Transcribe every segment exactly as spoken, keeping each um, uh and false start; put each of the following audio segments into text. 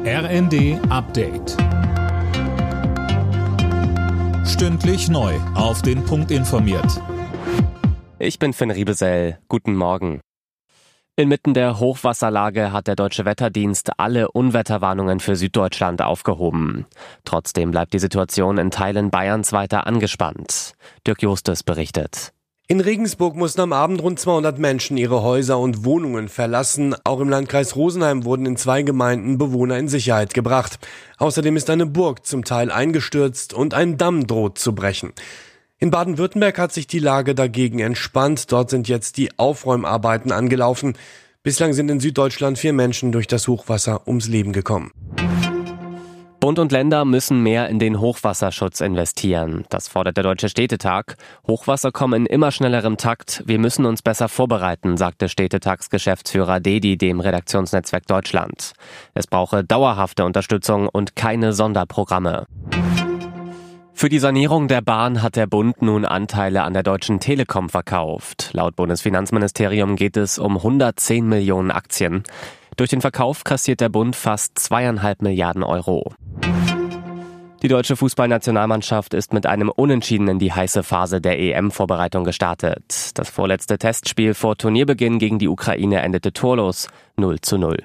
R N D Update. Stündlich neu auf den Punkt informiert. Ich bin Finn Riebesell. Guten Morgen. Inmitten der Hochwasserlage hat der Deutsche Wetterdienst alle Unwetterwarnungen für Süddeutschland aufgehoben. Trotzdem bleibt die Situation in Teilen Bayerns weiter angespannt. Dirk Justus berichtet. In Regensburg mussten am Abend rund zweihundert Menschen ihre Häuser und Wohnungen verlassen. Auch im Landkreis Rosenheim wurden in zwei Gemeinden Bewohner in Sicherheit gebracht. Außerdem ist eine Burg zum Teil eingestürzt und ein Damm droht zu brechen. In Baden-Württemberg hat sich die Lage dagegen entspannt. Dort sind jetzt die Aufräumarbeiten angelaufen. Bislang sind in Süddeutschland vier Menschen durch das Hochwasser ums Leben gekommen. Bund und Länder müssen mehr in den Hochwasserschutz investieren. Das fordert der Deutsche Städtetag. Hochwasser kommen in immer schnellerem Takt. Wir müssen uns besser vorbereiten, sagte Städtetagsgeschäftsführer Dedi dem Redaktionsnetzwerk Deutschland. Es brauche dauerhafte Unterstützung und keine Sonderprogramme. Für die Sanierung der Bahn hat der Bund nun Anteile an der Deutschen Telekom verkauft. Laut Bundesfinanzministerium geht es um hundertzehn Millionen Aktien. Durch den Verkauf kassiert der Bund fast zweieinhalb Milliarden Euro. Die deutsche Fußballnationalmannschaft ist mit einem Unentschieden in die heiße Phase der E M-Vorbereitung gestartet. Das vorletzte Testspiel vor Turnierbeginn gegen die Ukraine endete torlos null zu null.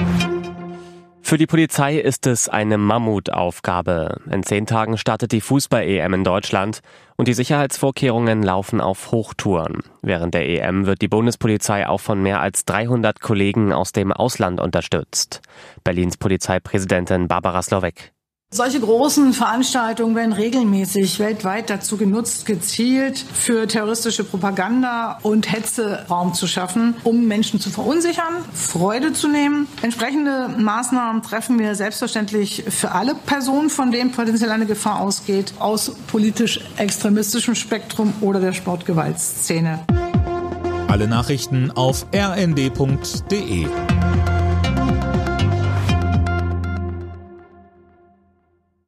Für die Polizei ist es eine Mammutaufgabe. In zehn Tagen startet die Fußball-E M in Deutschland und die Sicherheitsvorkehrungen laufen auf Hochtouren. Während der E M wird die Bundespolizei auch von mehr als dreihundert Kollegen aus dem Ausland unterstützt. Berlins Polizeipräsidentin Barbara Slowik. Solche großen Veranstaltungen werden regelmäßig weltweit dazu genutzt, gezielt für terroristische Propaganda und Hetze Raum zu schaffen, um Menschen zu verunsichern, Freude zu nehmen. Entsprechende Maßnahmen treffen wir selbstverständlich für alle Personen, von denen potenziell eine Gefahr ausgeht, aus politisch-extremistischem Spektrum oder der Sportgewaltszene. Alle Nachrichten auf r n d punkt d e.